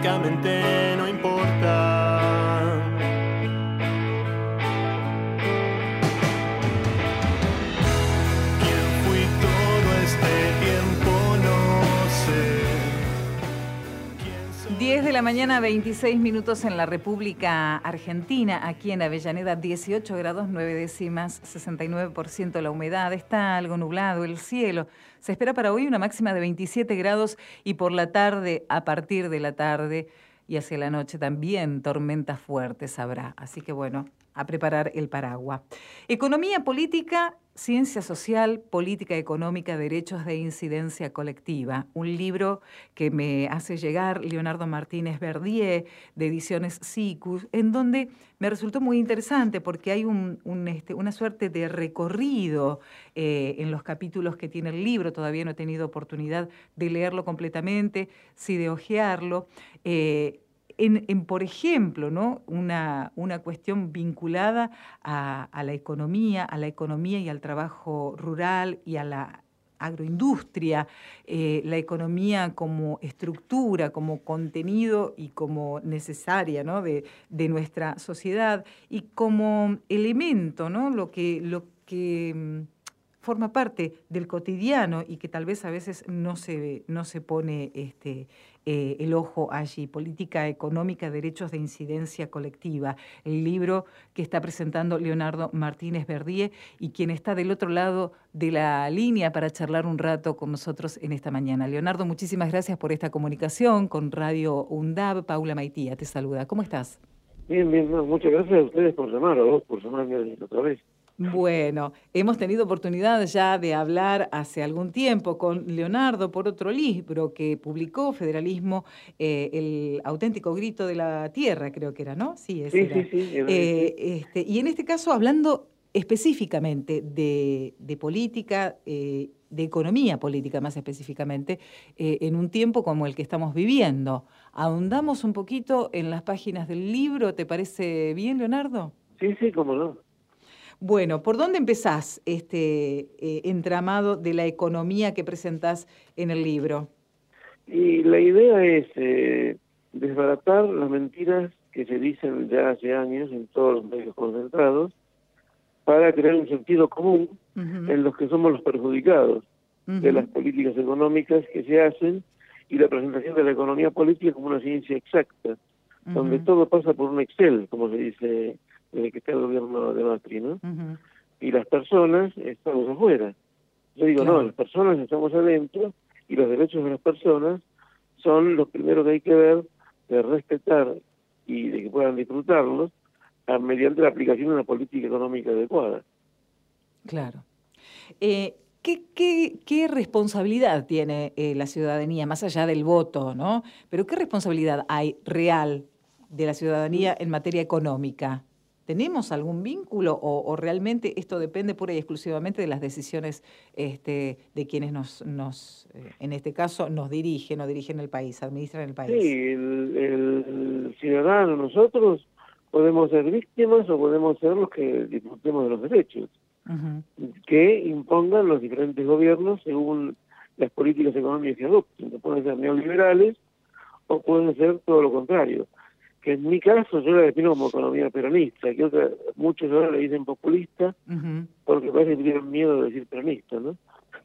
francamente no importa. ¿Quién fui todo este tiempo? No sé. 10 de la mañana, 26 minutos en la República Argentina, aquí en Avellaneda, 18 grados 9 décimas, 69% la humedad, está algo nublado el cielo. Se espera para hoy una máxima de 27 grados y por la tarde, a partir de la tarde y hacia la noche también tormentas fuertes habrá. Así que bueno, a preparar el paraguas. Economía política, ciencia social, política económica, derechos de incidencia colectiva. Un libro que me hace llegar Leonardo Martínez Verdier, de Ediciones Siecus, en donde me resultó muy interesante porque hay una suerte de recorrido en los capítulos que tiene el libro. Todavía no he tenido oportunidad de leerlo completamente, sí de hojearlo. Por ejemplo, ¿no? una cuestión vinculada a la economía y al trabajo rural y a la agroindustria, la economía como estructura, como contenido y como necesaria, ¿no? de nuestra sociedad y como elemento, ¿no? lo que forma parte del cotidiano y que tal vez a veces no se pone el ojo allí. Política económica, derechos de incidencia colectiva. El libro que está presentando Leonardo Martínez Verdier y quien está del otro lado de la línea para charlar un rato con nosotros en esta mañana. Leonardo, muchísimas gracias por esta comunicación con Radio UNDAB. Paula Maitía te saluda. ¿Cómo estás? Bien, no, muchas gracias a ustedes por llamar, a vos por llamarme otra vez. Bueno, hemos tenido oportunidad ya de hablar hace algún tiempo con Leonardo por otro libro que publicó, Federalismo, el auténtico grito de la tierra, creo que era, ¿no? Sí, ese era. Sí. Y en este caso hablando específicamente de política, de economía política más específicamente, en un tiempo como el que estamos viviendo. ¿Ahondamos un poquito en las páginas del libro? ¿Te parece bien, Leonardo? Sí, cómo no. Bueno, ¿por dónde empezás este entramado de la economía que presentás en el libro? Y la idea es desbaratar las mentiras que se dicen ya hace años en todos los medios concentrados para crear un sentido común en los que somos los perjudicados de las políticas económicas que se hacen y la presentación de la economía política como una ciencia exacta, donde todo pasa por un Excel, como se dice desde que está el gobierno de Macri, ¿no? Y las personas estamos afuera. Yo digo, Claro. no, las personas estamos adentro y los derechos de las personas son los primeros que hay que ver, de respetar y de que puedan disfrutarlos mediante la aplicación de una política económica adecuada. Claro. ¿Qué responsabilidad tiene la ciudadanía, más allá del voto, ¿no? Pero ¿qué responsabilidad hay real de la ciudadanía en materia económica? ¿Tenemos algún vínculo o realmente esto depende pura y exclusivamente de las decisiones de quienes en este caso, nos dirigen o dirigen el país, administran el país? Sí, el ciudadano, nosotros podemos ser víctimas o podemos ser los que disfrutemos de los derechos que impongan los diferentes gobiernos según las políticas económicas que adopten, que pueden ser neoliberales o pueden ser todo lo contrario. Que en mi caso yo la defino como economía peronista, que muchos ahora le dicen populista, porque parece que tienen miedo de decir peronista, ¿no?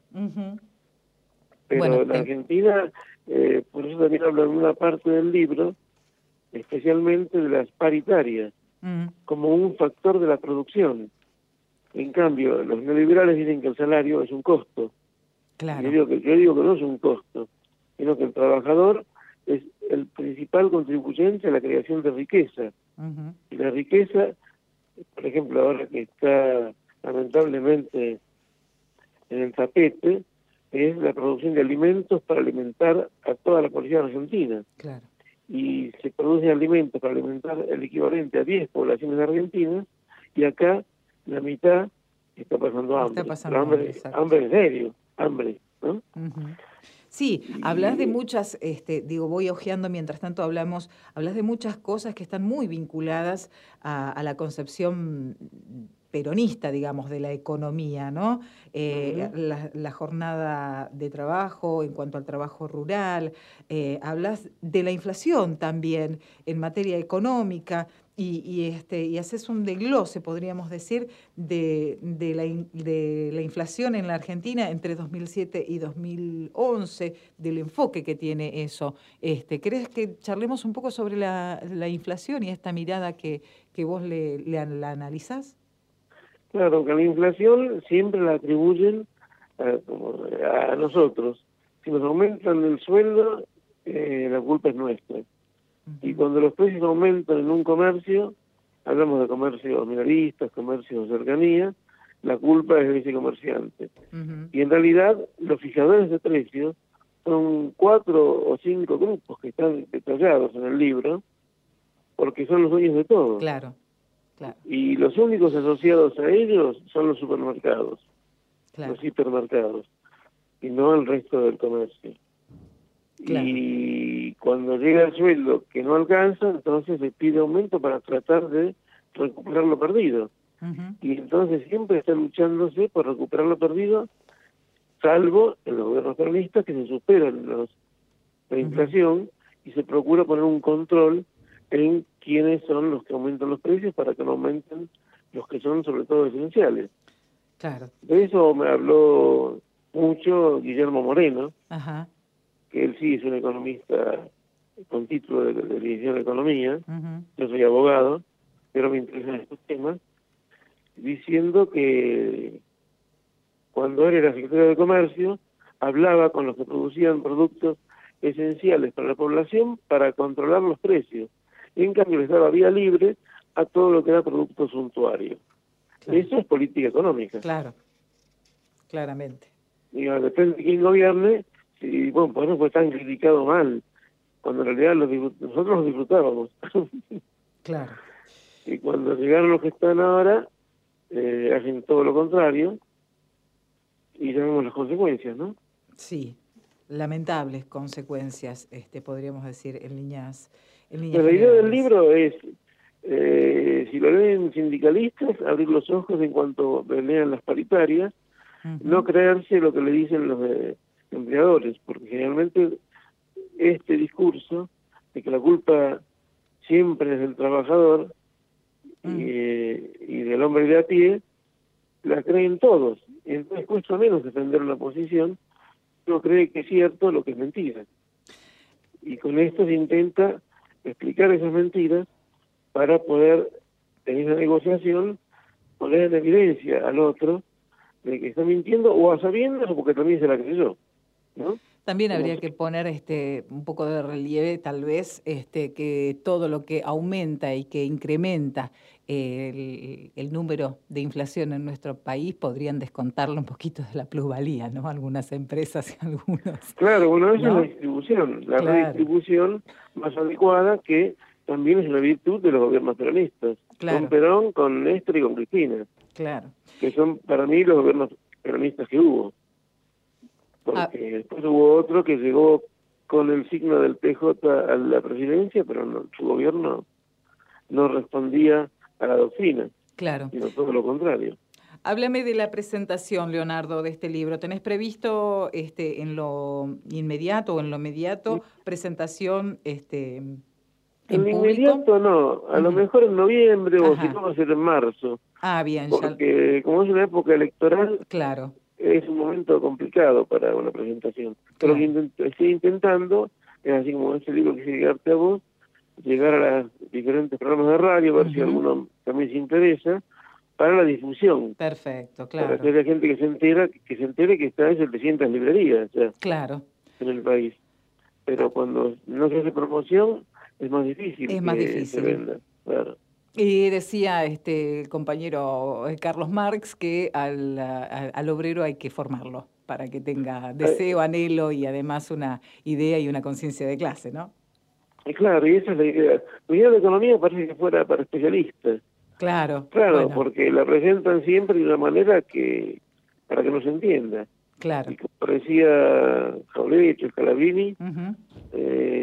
Pero Bueno, en Argentina, por eso también hablo en una parte del libro, especialmente de las paritarias, como un factor de la producción. En cambio, los neoliberales dicen que el salario es un costo. Claro. Yo digo que no es un costo, sino que el trabajador es el principal contribuyente a la creación de riqueza. Y la riqueza, por ejemplo, ahora que está lamentablemente en el tapete, es la producción de alimentos para alimentar a toda la población argentina. Claro. Y se producen alimentos para alimentar el equivalente a 10 poblaciones argentinas, y acá la mitad está pasando hambre. Está pasando hambre, hambre en serio, hambre, ¿no? Sí, hablas de muchas, voy hojeando mientras tanto hablas de muchas cosas que están muy vinculadas a la concepción peronista, digamos, de la economía, ¿no? La jornada de trabajo en cuanto al trabajo rural, hablas de la inflación también en materia económica y haces un desglose, podríamos decir, de la inflación en la Argentina entre 2007 y 2011, del enfoque que tiene eso. ¿Querés que charlemos un poco sobre la inflación y esta mirada que vos la analizás? Claro, que la inflación siempre la atribuyen a nosotros. Si nos aumentan el sueldo, la culpa es nuestra. Y cuando los precios aumentan en un comercio, hablamos de comercios minoristas, comercios de cercanía, la culpa es de ese comerciante. Y en realidad los fijadores de precios son 4 o 5 grupos que están detallados en el libro, porque son los dueños de todo. Claro, claro. Y los únicos asociados a ellos son los supermercados, claro. los hipermercados, y no el resto del comercio. Claro. Y cuando llega el sueldo que no alcanza, entonces se pide aumento para tratar de recuperar lo perdido. Y entonces siempre está luchándose por recuperar lo perdido, salvo en los gobiernos peronistas que se superan la inflación y se procura poner un control en quiénes son los que aumentan los precios para que no aumenten los que son sobre todo esenciales. Claro. De eso me habló mucho Guillermo Moreno, que él sí es un economista con título de licenciado en Economía, yo soy abogado, pero me interesan estos temas, diciendo que cuando él era secretario de Comercio, hablaba con los que producían productos esenciales para la población para controlar los precios. Y en cambio les daba vía libre a todo lo que era producto suntuario. Claro. Eso es política económica. Claro, claramente. Digo, depende de quién gobierne, y bueno, por eso fue tan criticado mal, cuando en realidad nosotros los disfrutábamos. Claro. Y cuando llegaron los que están ahora, hacen todo lo contrario, y ya vemos las consecuencias, ¿no? Sí, lamentables consecuencias, podríamos decir, en líneas Pero la idea del libro es, si lo leen sindicalistas, abrir los ojos en cuanto lean las paritarias, no creerse lo que le dicen los empleadores, porque generalmente este discurso de que la culpa siempre es del trabajador y del hombre de a pie, la creen todos. Y entonces cuesta menos defender una posición, uno cree que es cierto lo que es mentira. Y con esto se intenta explicar esas mentiras para poder, en esa negociación, poner en evidencia al otro de que está mintiendo o a sabiendas o porque también se la creyó, ¿no? También habría que poner un poco de relieve, tal vez, que todo lo que aumenta y que incrementa el número de inflación en nuestro país podrían descontarlo un poquito de la plusvalía, ¿no? Algunas empresas y algunos. Claro, bueno, eso ¿no? es la redistribución más adecuada, que también es una virtud de los gobiernos peronistas, con Perón, con Néstor y con Cristina, que son para mí los gobiernos peronistas que hubo. Porque después hubo otro que llegó con el signo del PJ a la presidencia, pero su gobierno no respondía a la doctrina, sino todo lo contrario. Háblame de la presentación, Leonardo, de este libro. ¿Tenés previsto en lo inmediato o en lo mediato presentación en lo inmediato no, a lo mejor en noviembre o si no va a ser en marzo. Bien. Porque como es una época electoral, claro, es un momento complicado para una presentación. Pero lo que estoy intentando es, así como este libro que llegarte a vos, llegar a los diferentes programas de radio, ver si alguno también se interesa, para la difusión. Perfecto, claro. Para que haya gente que se entere que está en 700 librerías en el país. Pero cuando no se hace promoción, es más difícil se venda. Claro. Y decía el compañero Carlos Marx que al obrero hay que formarlo para que tenga deseo, anhelo y además una idea y una conciencia de clase, ¿no? Claro, y esa es la idea. La idea de economía parece que fuera para especialistas. Claro, bueno. Porque la presentan siempre de una manera para que no se entienda. Claro. Y como decía Jauretche, Scalabrini,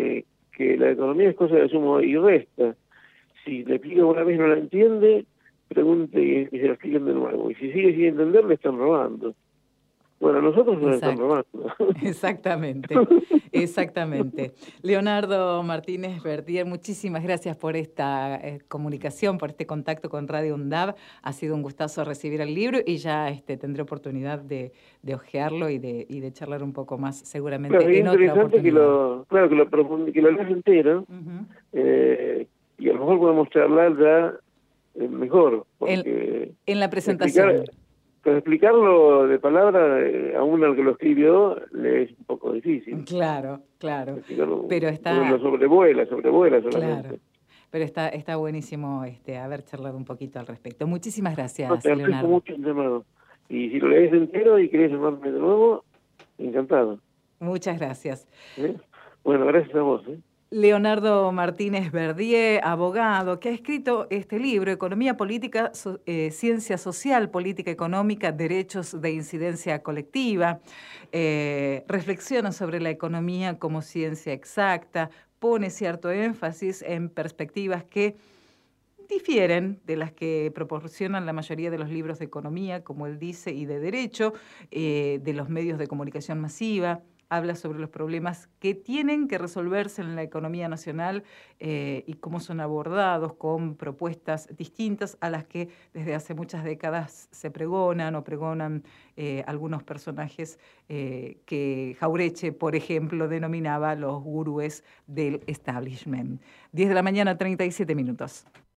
que la economía es cosa de suma y resta. Si le explica una vez no la entiende, pregunte y se lo expliquen de nuevo. Y si sigue sin entender, le están robando. Bueno, nosotros nos están robando. Exactamente, exactamente. Leonardo Martínez Verdier, muchísimas gracias por esta comunicación, por este contacto con Radio UNDAV. Ha sido un gustazo recibir el libro y ya tendré oportunidad de hojearlo y de charlar un poco más seguramente Claro, es en otra interesante oportunidad. que lo leas entero, y a lo mejor podemos charlar ya mejor. Porque en la presentación. Pero explicarlo de palabra, aún al que lo escribió, le es un poco difícil. Claro. Pero está... Lo sobrevuela solamente. Claro. Pero está buenísimo haber charlado un poquito al respecto. Muchísimas gracias, No, te aprecio Leonardo. mucho el llamado. Y si lo lees entero y querés llamarme de nuevo, encantado. Muchas gracias. Bueno, gracias a vos. Leonardo Martínez Verdier, abogado, que ha escrito este libro, Economía Política, Ciencia Social, Política Económica, Derechos de Incidencia Colectiva, reflexiona sobre la economía como ciencia exacta, pone cierto énfasis en perspectivas que difieren de las que proporcionan la mayoría de los libros de economía, como él dice, y de derecho, de los medios de comunicación masiva. Habla sobre los problemas que tienen que resolverse en la economía nacional y cómo son abordados con propuestas distintas a las que desde hace muchas décadas se pregonan algunos personajes que Jauretche, por ejemplo, denominaba los gurúes del establishment. 10 de la mañana, 37 minutos.